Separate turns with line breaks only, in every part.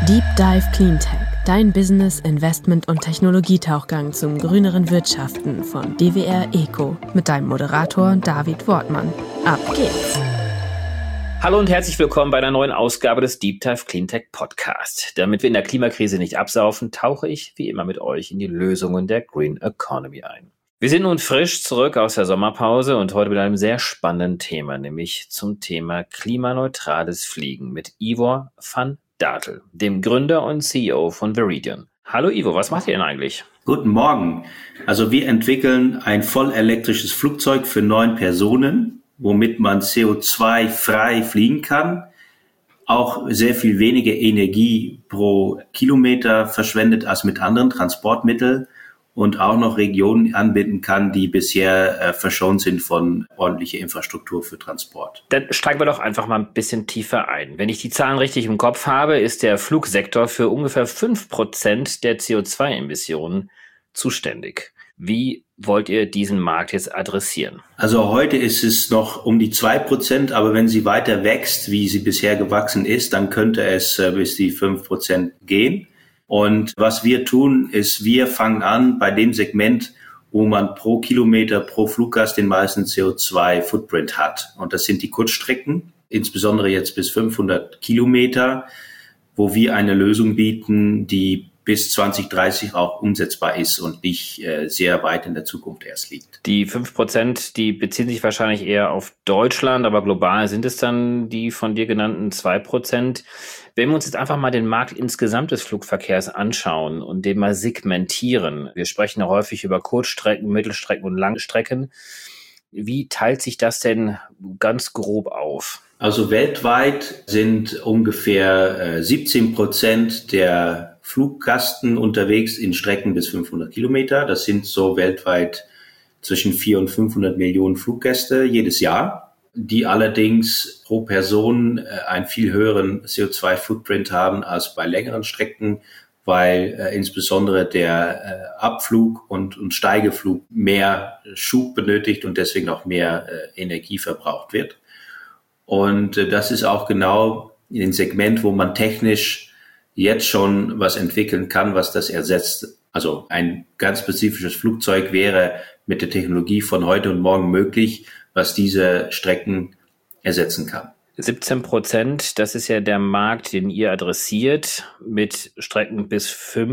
Deep Dive Cleantech, dein Business-, Investment- und Technologietauchgang zum grüneren Wirtschaften von DWR Eco mit deinem Moderator David Wortmann. Ab geht's!
Hallo und herzlich willkommen bei einer neuen Ausgabe des Deep Dive Cleantech Podcast. Damit wir in der Klimakrise nicht absaufen, tauche ich wie immer mit euch in die Lösungen der Green Economy ein. Wir sind nun frisch zurück aus der Sommerpause und heute mit einem sehr spannenden Thema, nämlich zum Thema klimaneutrales Fliegen mit Ivor van Datel, dem Gründer und CEO von Veridian. Hallo Ivo, was macht ihr denn eigentlich?
Guten Morgen. Also wir entwickeln ein voll elektrisches Flugzeug für 9 Personen, womit man CO2-frei fliegen kann, auch sehr viel weniger Energie pro Kilometer verschwendet als mit anderen Transportmitteln und auch noch Regionen anbinden kann, die bisher verschont sind von ordentlicher Infrastruktur für Transport.
Dann steigen wir doch einfach mal ein bisschen tiefer ein. Wenn ich die Zahlen richtig im Kopf habe, ist der Flugsektor für ungefähr 5% der CO2-Emissionen zuständig. Wie wollt ihr diesen Markt jetzt adressieren?
Also heute ist es noch um die 2%, aber wenn sie weiter wächst, wie sie bisher gewachsen ist, dann könnte es bis die 5% gehen. Und was wir tun, ist, wir fangen an bei dem Segment, wo man pro Kilometer, pro Fluggast den meisten CO2-Footprint hat. Und das sind die Kurzstrecken, insbesondere jetzt bis 500 Kilometer, wo wir eine Lösung bieten, die bis 2030 auch umsetzbar ist und nicht sehr weit in der Zukunft erst liegt.
Die 5%, die beziehen sich wahrscheinlich eher auf Deutschland, aber global sind es dann die von dir genannten 2%. Wenn wir uns jetzt einfach mal den Markt insgesamt des Flugverkehrs anschauen und den mal segmentieren, wir sprechen ja häufig über Kurzstrecken, Mittelstrecken und Langstrecken. Wie teilt sich das denn ganz grob auf?
Also weltweit sind ungefähr 17% der Fluggasten unterwegs in Strecken bis 500 Kilometer. Das sind so weltweit zwischen 400 und 500 Millionen Fluggäste jedes Jahr, die allerdings pro Person einen viel höheren CO2-Footprint haben als bei längeren Strecken, weil insbesondere der Abflug und Steigeflug mehr Schub benötigt und deswegen auch mehr Energie verbraucht wird. Und das ist auch genau ein Segment, wo man technisch jetzt schon was entwickeln kann, was das ersetzt. Also ein ganz spezifisches Flugzeug wäre mit der Technologie von heute und morgen möglich, was diese Strecken ersetzen kann.
17%, das ist ja der Markt, den ihr adressiert, mit Strecken bis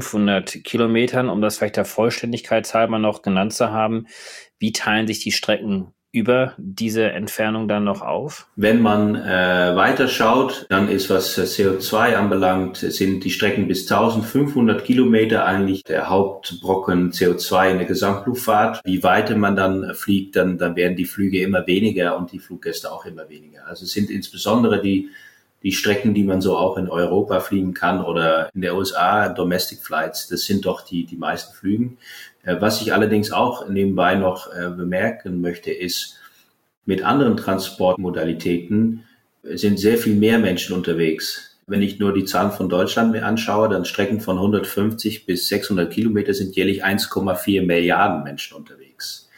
500 Kilometern, um das vielleicht der Vollständigkeit halber noch genannt zu haben. Wie teilen sich die Strecken über diese Entfernung dann noch auf?
Wenn man weiter schaut, dann ist, was CO2 anbelangt, sind die Strecken bis 1500 Kilometer eigentlich der Hauptbrocken CO2 in der Gesamtluftfahrt. Wie weiter man dann fliegt, dann werden die Flüge immer weniger und die Fluggäste auch immer weniger. Also es sind insbesondere die Strecken, die man so auch in Europa fliegen kann oder in der USA, Domestic Flights, das sind doch die meisten Flügen. Was ich allerdings auch nebenbei noch bemerken möchte, ist, mit anderen Transportmodalitäten sind sehr viel mehr Menschen unterwegs. Wenn ich nur die Zahlen von Deutschland mir anschaue, dann Strecken von 150 bis 600 Kilometer sind jährlich 1,4 Milliarden Menschen unterwegs.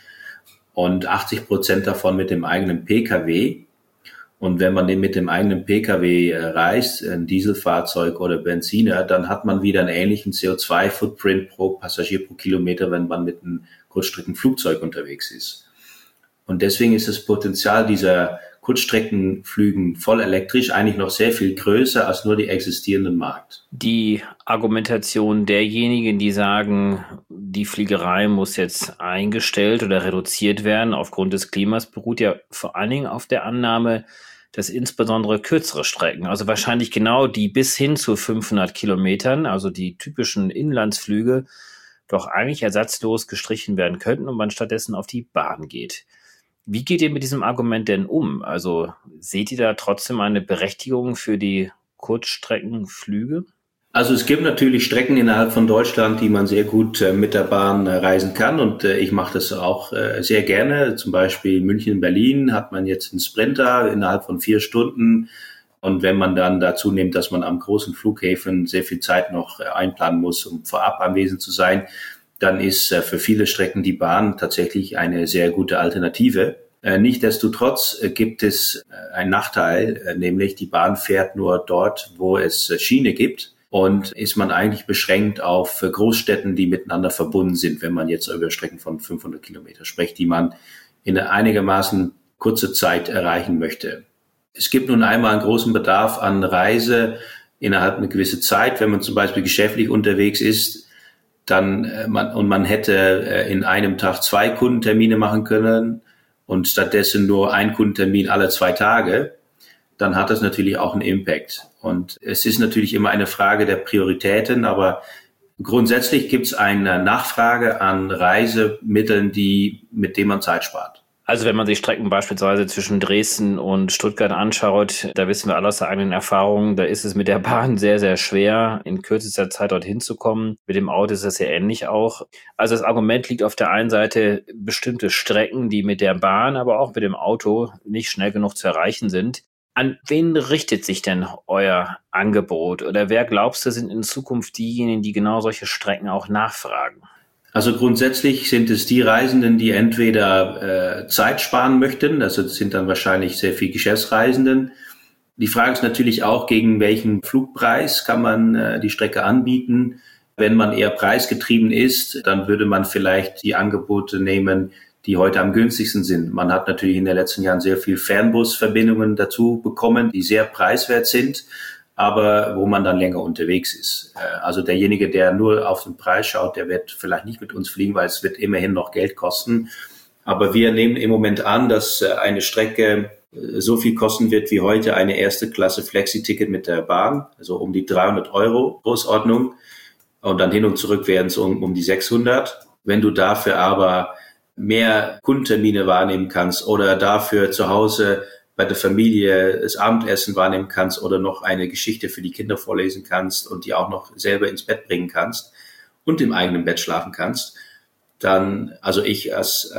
Und 80% davon mit dem eigenen Pkw. Und wenn man mit dem eigenen Pkw reist, ein Dieselfahrzeug oder Benziner, dann hat man wieder einen ähnlichen CO2-Footprint pro Passagier pro Kilometer, wenn man mit einem Kurzstreckenflugzeug unterwegs ist. Und deswegen ist das Potenzial dieser Kurzstreckenflügen voll elektrisch eigentlich noch sehr viel größer als nur die existierenden Markt.
Die Argumentation derjenigen, die sagen, die Fliegerei muss jetzt eingestellt oder reduziert werden aufgrund des Klimas, beruht ja vor allen Dingen auf der Annahme, dass insbesondere kürzere Strecken, also wahrscheinlich genau die bis hin zu 500 Kilometern, also die typischen Inlandsflüge, doch eigentlich ersatzlos gestrichen werden könnten und man stattdessen auf die Bahn geht. Wie geht ihr mit diesem Argument denn um? Also seht ihr da trotzdem eine Berechtigung für die Kurzstreckenflüge?
Also es gibt natürlich Strecken innerhalb von Deutschland, die man sehr gut mit der Bahn reisen kann und ich mache das auch sehr gerne. Zum Beispiel München-Berlin hat man jetzt einen Sprinter innerhalb von 4 Stunden und wenn man dann dazu nimmt, dass man am großen Flughäfen sehr viel Zeit noch einplanen muss, um vorab anwesend zu sein, dann ist für viele Strecken die Bahn tatsächlich eine sehr gute Alternative. Nichtsdestotrotz gibt es einen Nachteil, nämlich die Bahn fährt nur dort, wo es Schiene gibt. und ist man eigentlich beschränkt auf Großstädten, die miteinander verbunden sind, wenn man jetzt über Strecken von 500 Kilometer spricht, die man in einigermaßen kurzer Zeit erreichen möchte. Es gibt nun einmal einen großen Bedarf an Reise innerhalb einer gewissen Zeit, wenn man zum Beispiel geschäftlich unterwegs ist, man hätte in einem Tag 2 Kundentermine machen können und stattdessen nur einen Kundentermin alle 2 Tage, dann hat das natürlich auch einen Impact. Und es ist natürlich immer eine Frage der Prioritäten, aber grundsätzlich gibt es eine Nachfrage an Reisemitteln, mit denen man Zeit spart.
Also wenn man sich Strecken beispielsweise zwischen Dresden und Stuttgart anschaut, da wissen wir alle aus der eigenen Erfahrung, da ist es mit der Bahn sehr, sehr schwer, in kürzester Zeit dorthin zu kommen. Mit dem Auto ist das ja ähnlich auch. Also das Argument liegt auf der einen Seite bestimmte Strecken, die mit der Bahn, aber auch mit dem Auto nicht schnell genug zu erreichen sind. An wen richtet sich denn euer Angebot? Oder wer glaubst du, sind in Zukunft diejenigen, die genau solche Strecken auch nachfragen?
Also grundsätzlich sind es die Reisenden, die entweder Zeit sparen möchten, also das sind dann wahrscheinlich sehr viel Geschäftsreisenden. Die Frage ist natürlich auch, gegen welchen Flugpreis kann man die Strecke anbieten. Wenn man eher preisgetrieben ist, dann würde man vielleicht die Angebote nehmen, die heute am günstigsten sind. Man hat natürlich in den letzten Jahren sehr viel Fernbusverbindungen dazu bekommen, die sehr preiswert sind, aber wo man dann länger unterwegs ist. Also derjenige, der nur auf den Preis schaut, der wird vielleicht nicht mit uns fliegen, weil es wird immerhin noch Geld kosten. Aber wir nehmen im Moment an, dass eine Strecke so viel kosten wird wie heute eine erste Klasse Flexi-Ticket mit der Bahn, also um die 300 € Größenordnung. Und dann hin und zurück werden es um die 600. Wenn du dafür aber mehr Kundentermine wahrnehmen kannst oder dafür zu Hause bei der Familie das Abendessen wahrnehmen kannst oder noch eine Geschichte für die Kinder vorlesen kannst und die auch noch selber ins Bett bringen kannst und im eigenen Bett schlafen kannst, dann, also ich als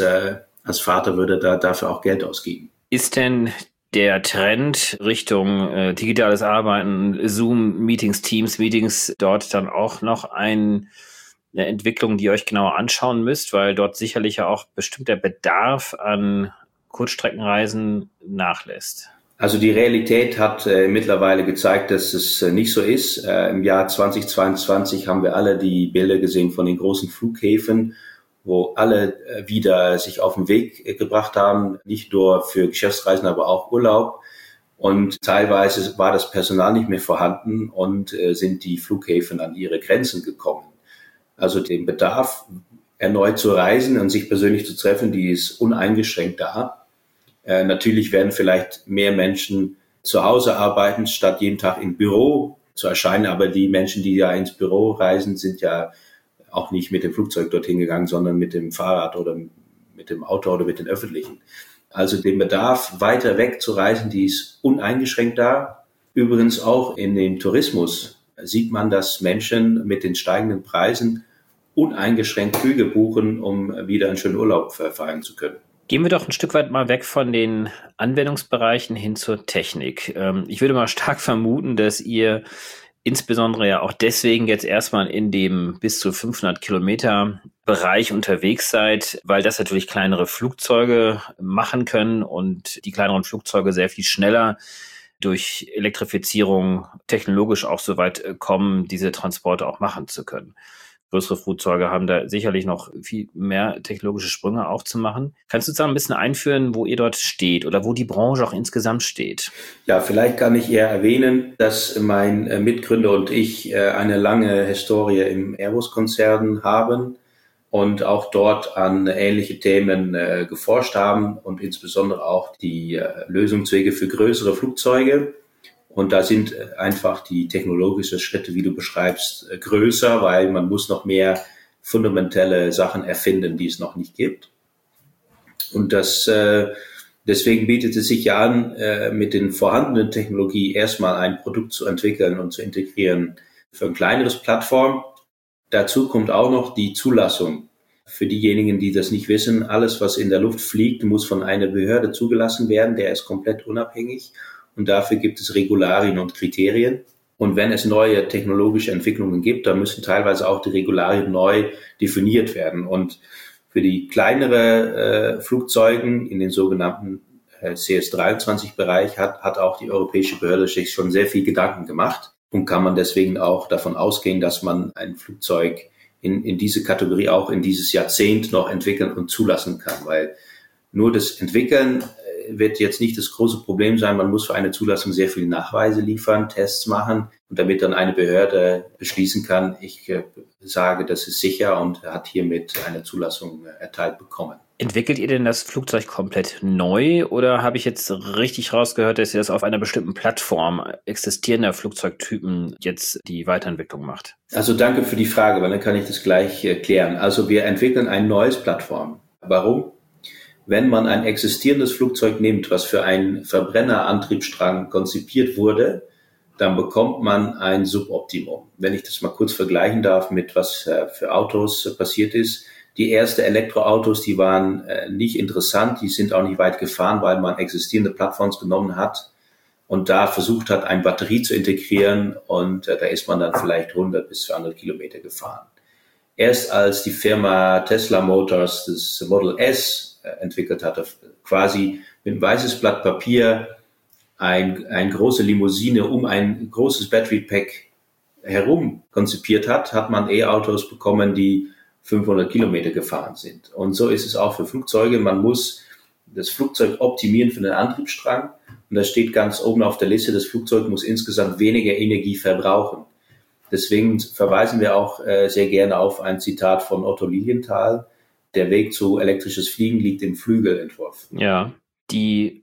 Vater würde dafür auch Geld ausgeben.
Ist denn der Trend Richtung digitales Arbeiten, Zoom-Meetings, Teams-Meetings dort dann auch noch eine Entwicklung, die ihr euch genauer anschauen müsst, weil dort sicherlich ja auch bestimmter Bedarf an Kurzstreckenreisen nachlässt?
Also die Realität hat mittlerweile gezeigt, dass es nicht so ist. Im Jahr 2022 haben wir alle die Bilder gesehen von den großen Flughäfen, wo alle wieder sich auf den Weg gebracht haben, nicht nur für Geschäftsreisen, aber auch Urlaub. Und teilweise war das Personal nicht mehr vorhanden und sind die Flughäfen an ihre Grenzen gekommen. Also den Bedarf, erneut zu reisen und sich persönlich zu treffen, die ist uneingeschränkt da. Natürlich werden vielleicht mehr Menschen zu Hause arbeiten, statt jeden Tag im Büro zu erscheinen. Aber die Menschen, die ja ins Büro reisen, sind ja auch nicht mit dem Flugzeug dorthin gegangen, sondern mit dem Fahrrad oder mit dem Auto oder mit den Öffentlichen. Also den Bedarf, weiter weg zu reisen, die ist uneingeschränkt da. Übrigens auch in dem Tourismus sieht man, dass Menschen mit den steigenden Preisen uneingeschränkt Flüge buchen, um wieder einen schönen Urlaub feiern zu können.
Gehen wir doch ein Stück weit mal weg von den Anwendungsbereichen hin zur Technik. Ich würde mal stark vermuten, dass ihr insbesondere ja auch deswegen jetzt erstmal in dem bis zu 500 Kilometer Bereich unterwegs seid, weil das natürlich kleinere Flugzeuge machen können und die kleineren Flugzeuge sehr viel schneller durch Elektrifizierung technologisch auch so weit kommen, diese Transporte auch machen zu können. Größere Flugzeuge haben da sicherlich noch viel mehr technologische Sprünge auch zu machen. Kannst du uns da ein bisschen einführen, wo ihr dort steht oder wo die Branche auch insgesamt steht?
Ja, vielleicht kann ich eher erwähnen, dass mein Mitgründer und ich eine lange Historie im Airbus-Konzern haben und auch dort an ähnliche Themen geforscht haben und insbesondere auch die Lösungswege für größere Flugzeuge. Und da sind einfach die technologischen Schritte, wie du beschreibst, größer, weil man muss noch mehr fundamentelle Sachen erfinden, die es noch nicht gibt. Und deswegen bietet es sich ja an, mit den vorhandenen Technologie erstmal ein Produkt zu entwickeln und zu integrieren für ein kleineres Plattform. Dazu kommt auch noch die Zulassung. Für diejenigen, die das nicht wissen, alles, was in der Luft fliegt, muss von einer Behörde zugelassen werden. Der ist komplett unabhängig. Und dafür gibt es Regularien und Kriterien. Und wenn es neue technologische Entwicklungen gibt, dann müssen teilweise auch die Regularien neu definiert werden. Und für die kleinere Flugzeugen in den sogenannten CS23-Bereich hat auch die europäische Behörde sich schon sehr viel Gedanken gemacht. und kann man deswegen auch davon ausgehen, dass man ein Flugzeug in diese Kategorie auch in dieses Jahrzehnt noch entwickeln und zulassen kann, weil nur das Entwickeln wird jetzt nicht das große Problem sein. Man muss für eine Zulassung sehr viele Nachweise liefern, Tests machen und damit dann eine Behörde beschließen kann, ich sage, das ist sicher und hat hiermit eine Zulassung erteilt bekommen.
Entwickelt ihr denn das Flugzeug komplett neu oder habe ich jetzt richtig rausgehört, dass ihr das auf einer bestimmten Plattform existierender Flugzeugtypen jetzt die Weiterentwicklung macht?
Also danke für die Frage, weil dann kann ich das gleich erklären. Also wir entwickeln ein neues Plattform. Warum? Wenn man ein existierendes Flugzeug nimmt, was für einen Verbrennerantriebsstrang konzipiert wurde, dann bekommt man ein Suboptimum. Wenn ich das mal kurz vergleichen darf mit was für Autos passiert ist. Die ersten Elektroautos, die waren nicht interessant, die sind auch nicht weit gefahren, weil man existierende Plattforms genommen hat und da versucht hat, eine Batterie zu integrieren und da ist man dann vielleicht 100 bis 200 Kilometer gefahren. Erst als die Firma Tesla Motors das Model S entwickelt hatte, quasi mit ein weißes Blatt Papier eine große Limousine um ein großes Battery Pack herum konzipiert hat, hat man E-Autos bekommen, die 500 Kilometer gefahren sind. Und so ist es auch für Flugzeuge. Man muss das Flugzeug optimieren für den Antriebsstrang. Und das steht ganz oben auf der Liste. Das Flugzeug muss insgesamt weniger Energie verbrauchen. Deswegen verweisen wir auch sehr gerne auf ein Zitat von Otto Lilienthal. Der Weg zu elektrisches Fliegen liegt im Flügelentwurf.
Ja, die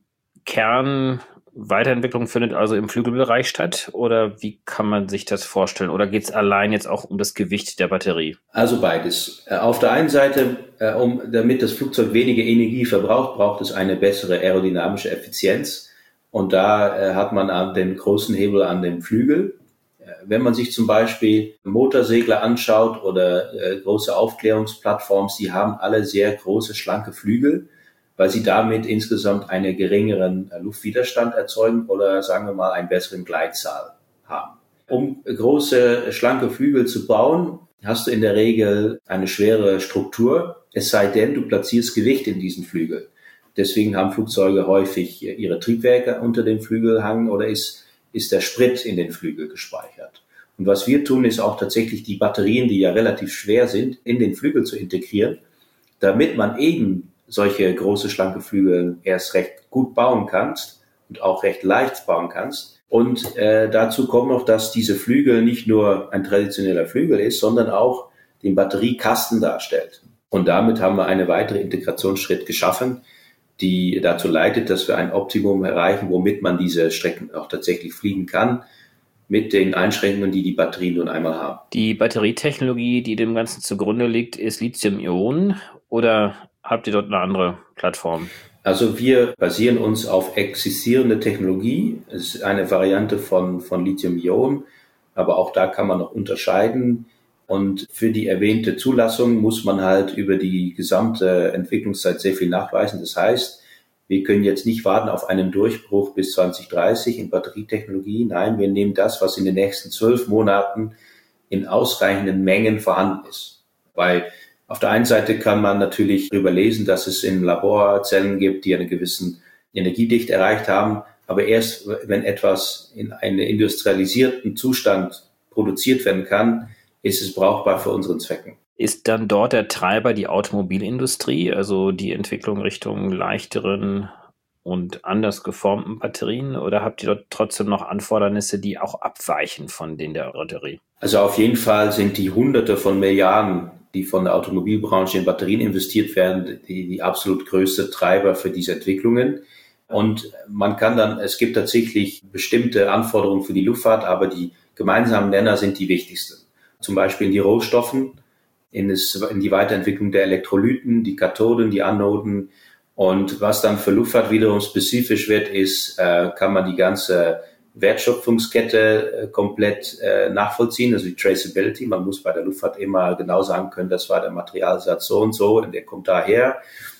Kernweiterentwicklung findet also im Flügelbereich statt oder wie kann man sich das vorstellen? Oder geht es allein jetzt auch um das Gewicht der Batterie?
Also beides. Auf der einen Seite, damit das Flugzeug weniger Energie verbraucht, braucht es eine bessere aerodynamische Effizienz. Und da hat man den großen Hebel an dem Flügel. Wenn man sich zum Beispiel Motorsegler anschaut oder große Aufklärungsplattformen, die haben alle sehr große, schlanke Flügel, weil sie damit insgesamt einen geringeren Luftwiderstand erzeugen oder sagen wir mal einen besseren Gleitzahl haben. Um große, schlanke Flügel zu bauen, hast du in der Regel eine schwere Struktur, es sei denn, du platzierst Gewicht in diesen Flügel. Deswegen haben Flugzeuge häufig ihre Triebwerke unter dem Flügelhang oder ist der Sprit in den Flügel gespeichert. Und was wir tun, ist auch tatsächlich die Batterien, die ja relativ schwer sind, in den Flügel zu integrieren, damit man eben solche große, schlanke Flügel erst recht gut bauen kannst und auch recht leicht bauen kannst. Und dazu kommt noch, dass diese Flügel nicht nur ein traditioneller Flügel ist, sondern auch den Batteriekasten darstellt. Und damit haben wir einen weiteren Integrationsschritt geschaffen, die dazu leitet, dass wir ein Optimum erreichen, womit man diese Strecken auch tatsächlich fliegen kann, mit den Einschränkungen, die die Batterien nun einmal haben.
Die Batterietechnologie, die dem Ganzen zugrunde liegt, ist Lithium-Ionen oder habt ihr dort eine andere Plattform?
Also wir basieren uns auf existierende Technologie. Es ist eine Variante von Lithium-Ionen, aber auch da kann man noch unterscheiden. Und für die erwähnte Zulassung muss man halt über die gesamte Entwicklungszeit sehr viel nachweisen. Das heißt, wir können jetzt nicht warten auf einen Durchbruch bis 2030 in Batterietechnologie. Nein, wir nehmen das, was in den nächsten 12 Monaten in ausreichenden Mengen vorhanden ist. Weil auf der einen Seite kann man natürlich darüber lesen, dass es im Labor Zellen gibt, die einen gewissen Energiedichte erreicht haben. Aber erst wenn etwas in einem industrialisierten Zustand produziert werden kann, ist es brauchbar für unseren Zwecken.
Ist dann dort der Treiber die Automobilindustrie, also die Entwicklung Richtung leichteren und anders geformten Batterien? Oder habt ihr dort trotzdem noch Anfordernisse, die auch abweichen von denen der Batterie?
Also auf jeden Fall sind die Hunderte von Milliarden, die von der Automobilbranche in Batterien investiert werden, die absolut größte Treiber für diese Entwicklungen. Und man kann dann, es gibt tatsächlich bestimmte Anforderungen für die Luftfahrt, aber die gemeinsamen Nenner sind die wichtigsten. Zum Beispiel in die Rohstoffen, in die Weiterentwicklung der Elektrolyten, die Kathoden, die Anoden. Und was dann für Luftfahrt wiederum spezifisch wird, ist, kann man die ganze Wertschöpfungskette komplett nachvollziehen, also die Traceability. Man muss bei der Luftfahrt immer genau sagen können, das war der Materialsatz so und so und der kommt daher.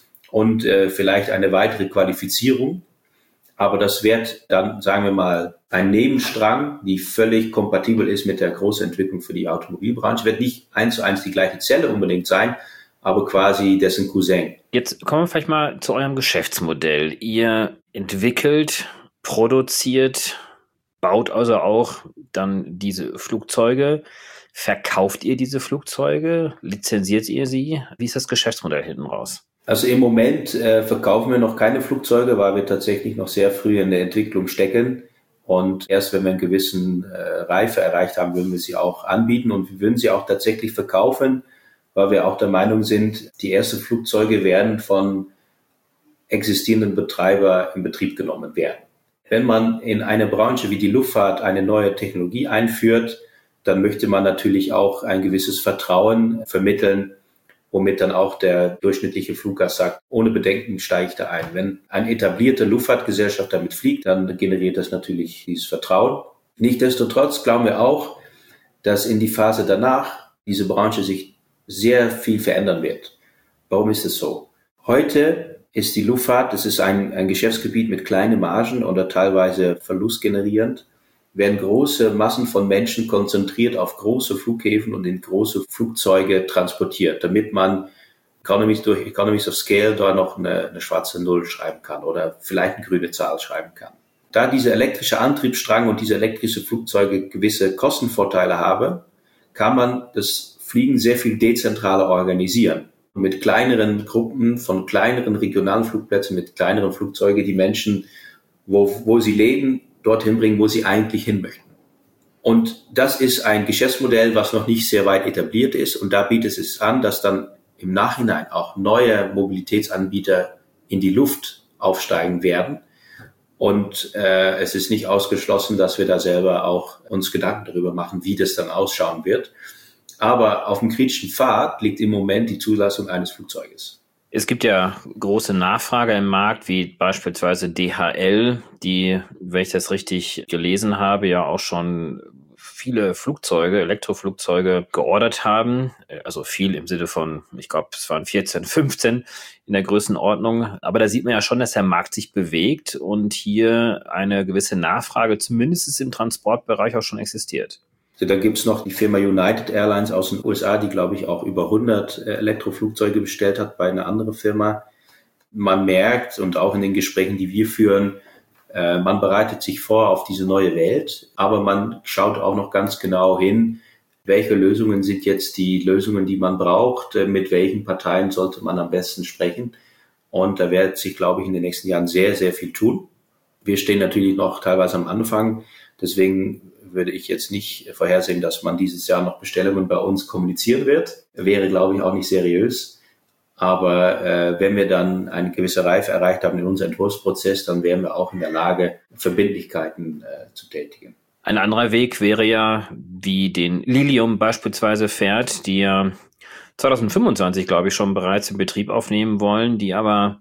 Und vielleicht eine weitere Qualifizierung. Aber das wird dann, sagen wir mal, ein Nebenstrang, die völlig kompatibel ist mit der großen Entwicklung für die Automobilbranche. Wird nicht 1:1 die gleiche Zelle unbedingt sein, aber quasi dessen Cousin.
Jetzt kommen wir vielleicht mal zu eurem Geschäftsmodell. Ihr entwickelt, produziert baut also auch dann diese Flugzeuge. Verkauft ihr diese Flugzeuge? Lizenziert ihr sie? Wie ist das Geschäftsmodell hinten raus?
Also im Moment verkaufen wir noch keine Flugzeuge, weil wir tatsächlich noch sehr früh in der Entwicklung stecken. Und erst wenn wir einen gewissen Reife erreicht haben, würden wir sie auch anbieten. Und wir würden sie auch tatsächlich verkaufen, weil wir auch der Meinung sind, die ersten Flugzeuge werden von existierenden Betreibern in Betrieb genommen werden. Wenn man in eine Branche wie die Luftfahrt eine neue Technologie einführt, dann möchte man natürlich auch ein gewisses Vertrauen vermitteln, womit dann auch der durchschnittliche Fluggast sagt, ohne Bedenken steige ich da ein. Wenn eine etablierte Luftfahrtgesellschaft damit fliegt, dann generiert das natürlich dieses Vertrauen. Nichtsdestotrotz glauben wir auch, dass in die Phase danach diese Branche sich sehr viel verändern wird. Warum ist es so? Heute ist die Luftfahrt, das ist ein Geschäftsgebiet mit kleinen Margen oder teilweise verlustgenerierend, werden große Massen von Menschen konzentriert auf große Flughäfen und in große Flugzeuge transportiert, damit man durch Economies of Scale da noch eine schwarze Null schreiben kann oder vielleicht eine grüne Zahl schreiben kann. Da diese elektrische Antriebsstrang und diese elektrische Flugzeuge gewisse Kostenvorteile haben, kann man das Fliegen sehr viel dezentraler organisieren. Mit kleineren Gruppen von kleineren regionalen Flugplätzen, mit kleineren Flugzeugen, die Menschen, wo sie leben, dorthin bringen, wo sie eigentlich hin möchten. Und das ist ein Geschäftsmodell, was noch nicht sehr weit etabliert ist. Und da bietet es an, dass dann im Nachhinein auch neue Mobilitätsanbieter in die Luft aufsteigen werden. Und es ist nicht ausgeschlossen, dass wir da selber auch uns Gedanken darüber machen, wie das dann ausschauen wird. Aber auf dem kritischen Pfad liegt im Moment die Zulassung eines Flugzeuges.
Es gibt ja große Nachfrage im Markt, wie beispielsweise DHL, die, wenn ich das richtig gelesen habe, ja auch schon viele Flugzeuge, Elektroflugzeuge geordert haben. Also viel im Sinne von, ich glaube, es waren 14, 15 in der Größenordnung. Aber da sieht man ja schon, dass der Markt sich bewegt und hier eine gewisse Nachfrage, zumindest im Transportbereich, auch schon existiert.
Da gibt's noch die Firma United Airlines aus den USA, die, glaube ich, auch über 100 Elektroflugzeuge bestellt hat bei einer anderen Firma. Man merkt, und auch in den Gesprächen, die wir führen, man bereitet sich vor auf diese neue Welt, aber man schaut auch noch ganz genau hin, welche Lösungen sind jetzt die Lösungen, die man braucht, mit welchen Parteien sollte man am besten sprechen. Und da wird sich, glaube ich, in den nächsten Jahren sehr, sehr viel tun. Wir stehen natürlich noch teilweise am Anfang, deswegen würde ich jetzt nicht vorhersehen, dass man dieses Jahr noch Bestellungen bei uns kommunizieren wird. Wäre, glaube ich, auch nicht seriös. Aber wenn wir dann eine gewisse Reife erreicht haben in unserem Entwurfsprozess, dann wären wir auch in der Lage, Verbindlichkeiten zu tätigen.
Ein anderer Weg wäre ja, wie den Lilium beispielsweise fährt, die ja 2025, glaube ich, schon bereits in Betrieb aufnehmen wollen, die aber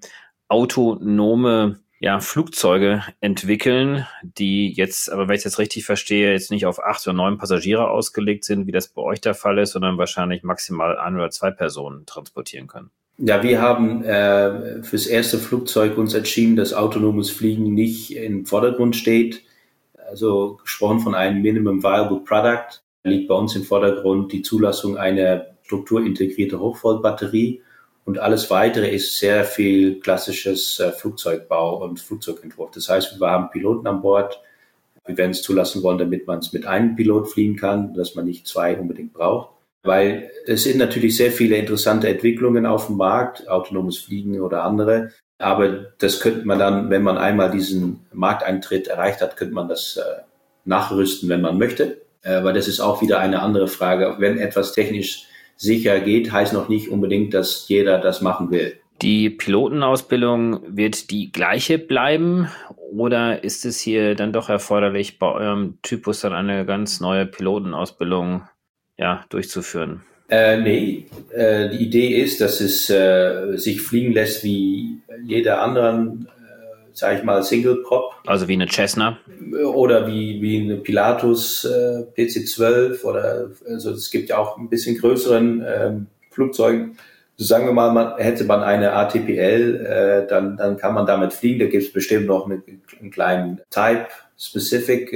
autonome Flugzeuge entwickeln, die jetzt, aber wenn ich das richtig verstehe, jetzt nicht auf 8 oder 9 Passagiere ausgelegt sind, wie das bei euch der Fall ist, sondern wahrscheinlich maximal 1 oder 2 Personen transportieren können.
Ja, wir haben fürs erste Flugzeug uns entschieden, dass autonomes Fliegen nicht im Vordergrund steht. Also gesprochen von einem Minimum Viable Product liegt bei uns im Vordergrund die Zulassung einer strukturintegrierte Hochvoltbatterie. Und alles Weitere ist sehr viel klassisches Flugzeugbau und Flugzeugentwurf. Das heißt, wir haben Piloten an Bord. Wir werden es zulassen wollen, damit man es mit einem Pilot fliegen kann, dass man nicht 2 unbedingt braucht. Weil es sind natürlich sehr viele interessante Entwicklungen auf dem Markt, autonomes Fliegen oder andere. Aber das könnte man dann, wenn man einmal diesen Markteintritt erreicht hat, könnte man das nachrüsten, wenn man möchte. Weil das ist auch wieder eine andere Frage. Wenn etwas technisch sicher geht, heißt noch nicht unbedingt, dass jeder das machen will.
Die Pilotenausbildung, wird die gleiche bleiben oder ist es hier dann doch erforderlich, bei eurem Typus dann eine ganz neue Pilotenausbildung durchzuführen?
Nee, die Idee ist, dass es sich fliegen lässt wie jeder anderen, sage ich mal, Single-Prop.
Also wie eine Cessna?
Oder wie eine Pilatus PC-12 oder also es gibt ja auch ein bisschen größeren Flugzeugen. So sagen wir mal, hätte man eine ATPL, dann kann man damit fliegen. Da gibt es bestimmt noch einen kleinen Type-Specific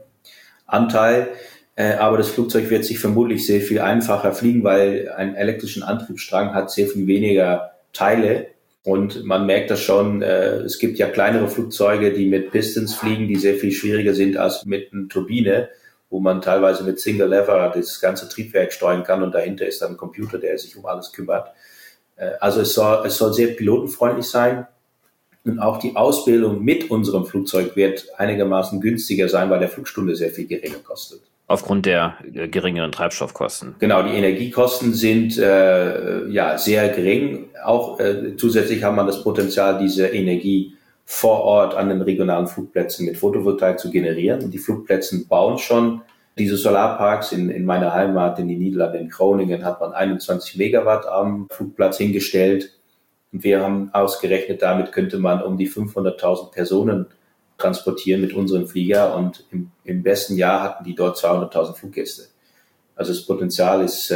Anteil. Aber das Flugzeug wird sich vermutlich sehr viel einfacher fliegen, weil ein elektrischen Antriebsstrang hat sehr viel weniger Teile Und man merkt das schon, es gibt ja kleinere Flugzeuge, die mit Pistons fliegen, die sehr viel schwieriger sind als mit einer Turbine, wo man teilweise mit Single Lever das ganze Triebwerk steuern kann und dahinter ist dann ein Computer, der sich um alles kümmert. Also es soll sehr pilotenfreundlich sein und auch die Ausbildung mit unserem Flugzeug wird einigermaßen günstiger sein, weil der Flugstunde sehr viel geringer kostet.
Aufgrund der geringeren Treibstoffkosten.
Genau, die Energiekosten sind sehr gering. Auch zusätzlich hat man das Potenzial, diese Energie vor Ort an den regionalen Flugplätzen mit Photovoltaik zu generieren. Und die Flugplätze bauen schon diese Solarparks. In meiner Heimat, in den Niederlanden, in Groningen, hat man 21 Megawatt am Flugplatz hingestellt. Und wir haben ausgerechnet, damit könnte man um die 500.000 Personen transportieren mit unseren Flieger und im besten Jahr hatten die dort 200.000 Fluggäste. Also das Potenzial ist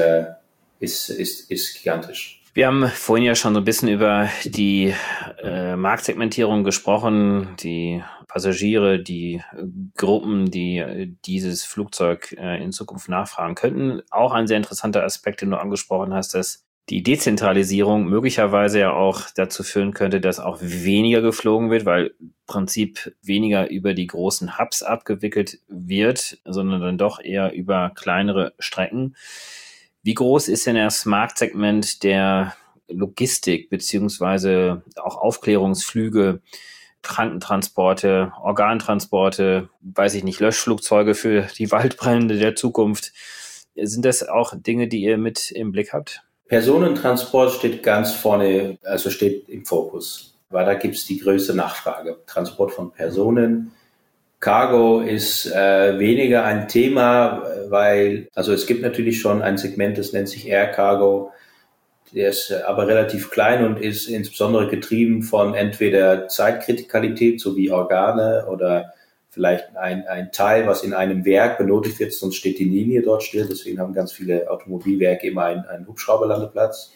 gigantisch.
Wir haben vorhin ja schon so ein bisschen über die Marktsegmentierung gesprochen, die Passagiere, die Gruppen, die dieses Flugzeug in Zukunft nachfragen könnten. Auch ein sehr interessanter Aspekt, den du angesprochen hast, dass die Dezentralisierung möglicherweise ja auch dazu führen könnte, dass auch weniger geflogen wird, weil im Prinzip weniger über die großen Hubs abgewickelt wird, sondern dann doch eher über kleinere Strecken. Wie groß ist denn das Marktsegment der Logistik beziehungsweise auch Aufklärungsflüge, Krankentransporte, Organtransporte, Löschflugzeuge für die Waldbrände der Zukunft? Sind das auch Dinge, die ihr mit im Blick habt?
Personentransport steht ganz vorne, also steht im Fokus, weil da gibt es die größte Nachfrage. Transport von Personen. Cargo ist weniger ein Thema, weil, also es gibt natürlich schon ein Segment, das nennt sich Air Cargo, der ist aber relativ klein und ist insbesondere getrieben von entweder Zeitkritikalität sowie Organe oder vielleicht ein Teil, was in einem Werk benötigt wird, sonst steht die Linie dort still. Deswegen haben ganz viele Automobilwerke immer einen Hubschrauberlandeplatz.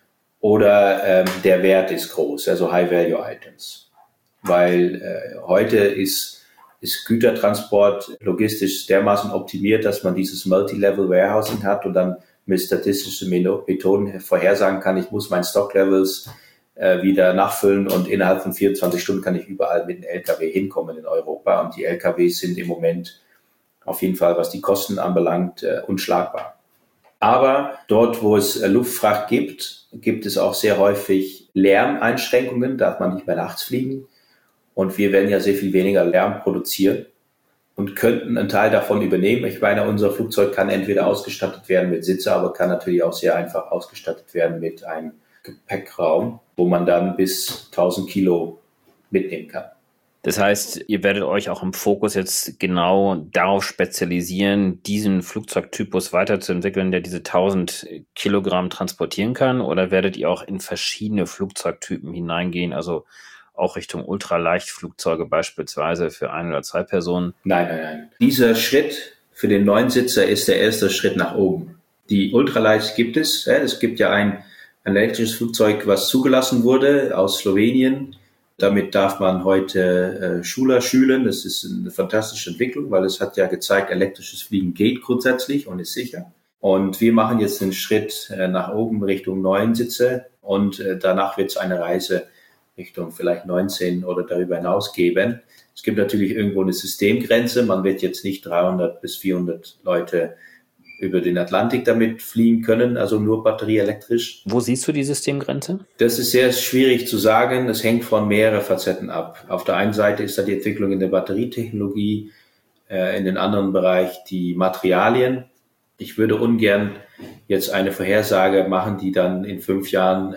Oder der Wert ist groß, also High-Value-Items. Weil heute ist Gütertransport logistisch dermaßen optimiert, dass man dieses Multi-Level-Warehousing hat und dann mit statistischen Methoden vorhersagen kann, ich muss meine Stock-Levels wieder nachfüllen und innerhalb von 24 Stunden kann ich überall mit einem LKW hinkommen in Europa. Und die LKWs sind im Moment auf jeden Fall, was die Kosten anbelangt, unschlagbar. Aber dort, wo es Luftfracht gibt es auch sehr häufig Lärmeinschränkungen, darf man nicht mehr nachts fliegen. Und wir werden ja sehr viel weniger Lärm produzieren und könnten einen Teil davon übernehmen. Ich meine, unser Flugzeug kann entweder ausgestattet werden mit Sitze, aber kann natürlich auch sehr einfach ausgestattet werden mit einem Gepäckraum, wo man dann bis 1000 Kilo mitnehmen kann.
Das heißt, ihr werdet euch auch im Fokus jetzt genau darauf spezialisieren, diesen Flugzeugtypus weiterzuentwickeln, der diese 1000 Kilogramm transportieren kann, oder werdet ihr auch in verschiedene Flugzeugtypen hineingehen, also auch Richtung Ultraleichtflugzeuge beispielsweise für 1 oder 2 Personen?
Nein. Dieser Schritt für den Neunsitzer ist der erste Schritt nach oben. Die Ultraleicht gibt es. Es gibt ja ein elektrisches Flugzeug, was zugelassen wurde aus Slowenien. Damit darf man heute Schüler schülen. Das ist eine fantastische Entwicklung, weil es hat ja gezeigt, elektrisches Fliegen geht grundsätzlich und ist sicher. Und wir machen jetzt den Schritt nach oben Richtung 9 Sitze und danach wird es eine Reise Richtung vielleicht 19 oder darüber hinaus geben. Es gibt natürlich irgendwo eine Systemgrenze. Man wird jetzt nicht 300 bis 400 Leute über den Atlantik damit fliegen können, also nur batterieelektrisch.
Wo siehst du die Systemgrenze?
Das ist sehr schwierig zu sagen. Das hängt von mehreren Facetten ab. Auf der einen Seite ist da die Entwicklung in der Batterietechnologie, in den anderen Bereich die Materialien. Ich würde ungern jetzt eine Vorhersage machen, die dann in 5 Jahren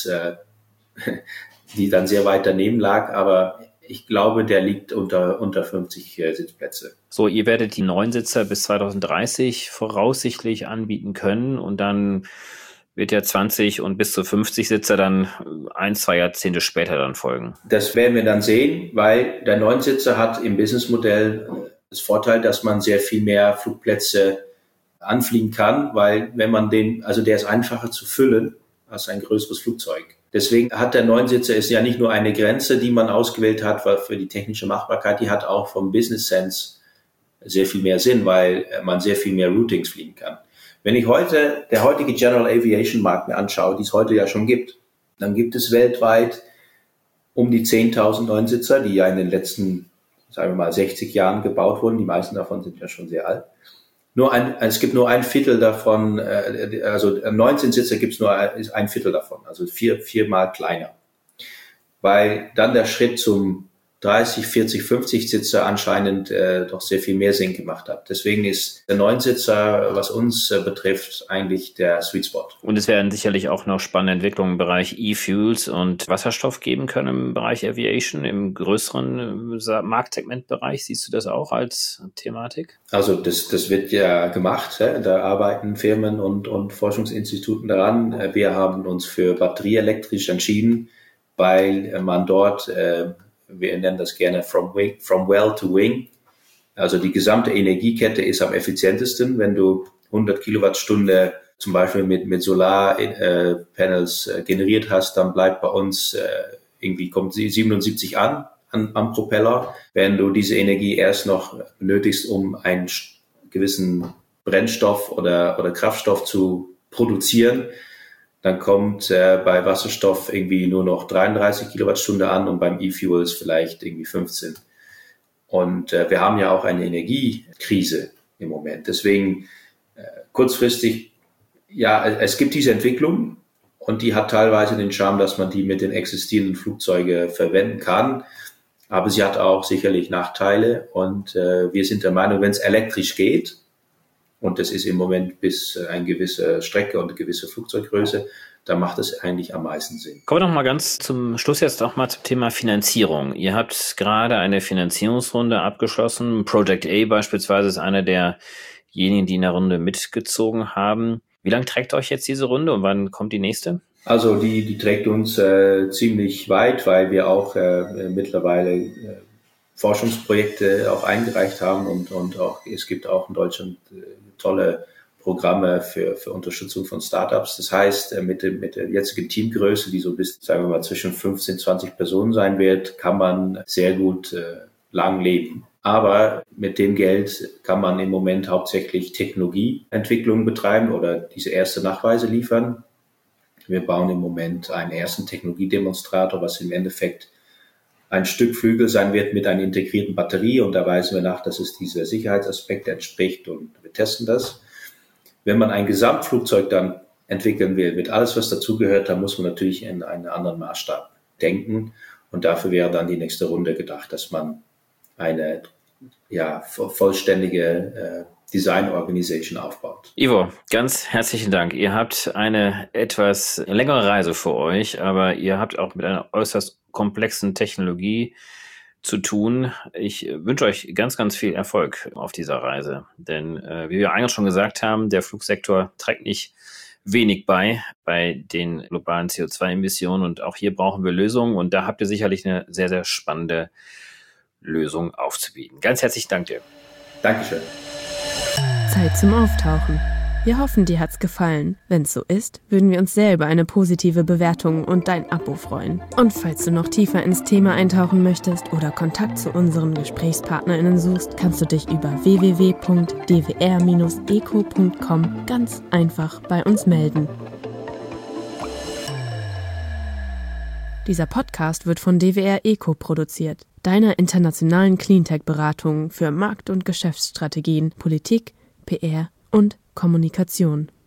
die dann sehr weit daneben lag, aber ich glaube, der liegt unter 50 Sitzplätze.
So, ihr werdet die 9 Sitzer bis 2030 voraussichtlich anbieten können und dann wird ja 20 und bis zu 50 Sitzer dann 1-2 Jahrzehnte später dann folgen.
Das werden wir dann sehen, weil der 9 Sitzer hat im Businessmodell das Vorteil, dass man sehr viel mehr Flugplätze anfliegen kann, weil wenn man der ist einfacher zu füllen als ein größeres Flugzeug. Deswegen hat der 9-Sitzer ist ja nicht nur eine Grenze, die man ausgewählt hat für die technische Machbarkeit, die hat auch vom Business Sense sehr viel mehr Sinn, weil man sehr viel mehr Routings fliegen kann. Wenn ich der heutige General Aviation Markt mir anschaue, die es heute ja schon gibt, Dann gibt es weltweit um die 10.000 Neunsitzer, die ja in den letzten, sagen wir mal, 60 Jahren gebaut wurden. Die meisten davon sind ja schon sehr alt. Es gibt nur ein Viertel davon, also 19 Sitzer gibt es ist ein Viertel davon, also viermal kleiner. Weil dann der Schritt zum 30, 40, 50 Sitzer anscheinend doch sehr viel mehr Sinn gemacht hat. Deswegen ist der 9-Sitzer, was uns betrifft, eigentlich der Sweet Spot.
Und es werden sicherlich auch noch spannende Entwicklungen im Bereich E-Fuels und Wasserstoff geben können im Bereich Aviation, im größeren Marktsegmentbereich. Siehst du das auch als Thematik?
Also das wird ja gemacht. Da arbeiten Firmen und Forschungsinstituten daran. Wir haben uns für batterieelektrisch entschieden, weil man dort wir nennen das gerne from well to wing. Also die gesamte Energiekette ist am effizientesten, wenn du 100 Kilowattstunde zum Beispiel mit Solarpanels generiert hast, dann bleibt bei uns kommt 77 am Propeller. Wenn du diese Energie erst noch benötigst, um einen gewissen Brennstoff oder Kraftstoff zu produzieren, dann kommt bei Wasserstoff irgendwie nur noch 33 Kilowattstunde an und beim E-Fuels vielleicht irgendwie 15. Und wir haben ja auch eine Energiekrise im Moment. Deswegen kurzfristig, ja, es gibt diese Entwicklung und die hat teilweise den Charme, dass man die mit den existierenden Flugzeugen verwenden kann. Aber sie hat auch sicherlich Nachteile und wir sind der Meinung, wenn es elektrisch geht, und das ist im Moment bis eine gewisse Strecke und eine gewisse Flugzeuggröße, da macht es eigentlich am meisten Sinn.
Kommen wir noch mal ganz zum Schluss jetzt auch mal zum Thema Finanzierung. Ihr habt gerade eine Finanzierungsrunde abgeschlossen. Project A beispielsweise ist einer derjenigen, die in der Runde mitgezogen haben. Wie lange trägt euch jetzt diese Runde und wann kommt die nächste?
Also die trägt uns ziemlich weit, weil wir auch mittlerweile Forschungsprojekte auch eingereicht haben und auch es gibt auch in Deutschland tolle Programme für Unterstützung von Startups. Das heißt, mit der jetzigen Teamgröße, die so bis, sagen wir mal, zwischen 15, 20 Personen sein wird, kann man sehr gut lang leben. Aber mit dem Geld kann man im Moment hauptsächlich Technologieentwicklung betreiben oder diese erste Nachweise liefern. Wir bauen im Moment einen ersten Technologiedemonstrator, was im Endeffekt ein Stück Flügel sein wird mit einer integrierten Batterie, und da weisen wir nach, dass es diese Sicherheitsaspekte entspricht, und wir testen das. Wenn man ein Gesamtflugzeug dann entwickeln will, mit alles, was dazugehört, dann muss man natürlich in einen anderen Maßstab denken, und dafür wäre dann die nächste Runde gedacht, dass man eine vollständige Design Organization aufbaut.
Ivo, ganz herzlichen Dank. Ihr habt eine etwas längere Reise vor euch, aber ihr habt auch mit einer äußerst komplexen Technologie zu tun. Ich wünsche euch ganz, ganz viel Erfolg auf dieser Reise. Denn wie wir eingangs schon gesagt haben, der Flugsektor trägt nicht wenig bei den globalen CO2-Emissionen. Und auch hier brauchen wir Lösungen. Und da habt ihr sicherlich eine sehr, sehr spannende Lösung aufzubieten. Ganz herzlichen Dank dir.
Dankeschön.
Zeit zum Auftauchen. Wir hoffen, dir hat's gefallen. Wenn's so ist, würden wir uns sehr über eine positive Bewertung und dein Abo freuen. Und falls du noch tiefer ins Thema eintauchen möchtest oder Kontakt zu unseren GesprächspartnerInnen suchst, kannst du dich über www.dwr-eco.com ganz einfach bei uns melden. Dieser Podcast wird von DWR Eco produziert, deiner internationalen Cleantech-Beratung für Markt- und Geschäftsstrategien, Politik, PR und Kommunikation.